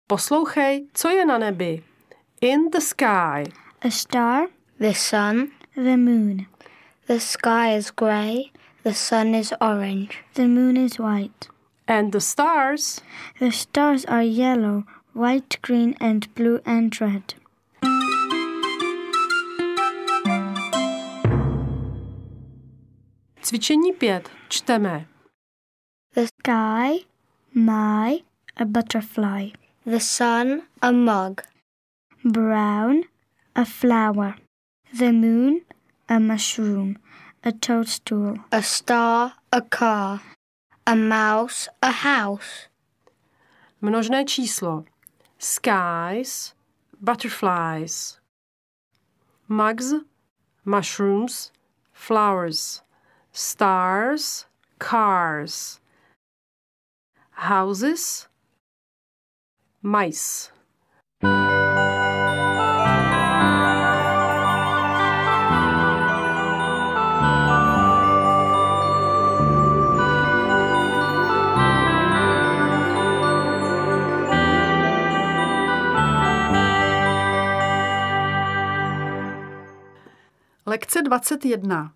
Poslouchej, co je na nebi. In the sky. A star, The sun. the moon. The sky is grey. The sun is orange. The moon is white. And the stars. The stars are yellow, white, green, and blue and red. Cvičení 5. Čteme. The sky, my, a butterfly. The sun, a mug. Brown, a flower. The moon, a mushroom, a toadstool. A star, a car. A mouse, a house. Množné číslo. Skies, butterflies. Mugs, mushrooms, flowers. Stars, cars. Houses, mice. Lekce 21.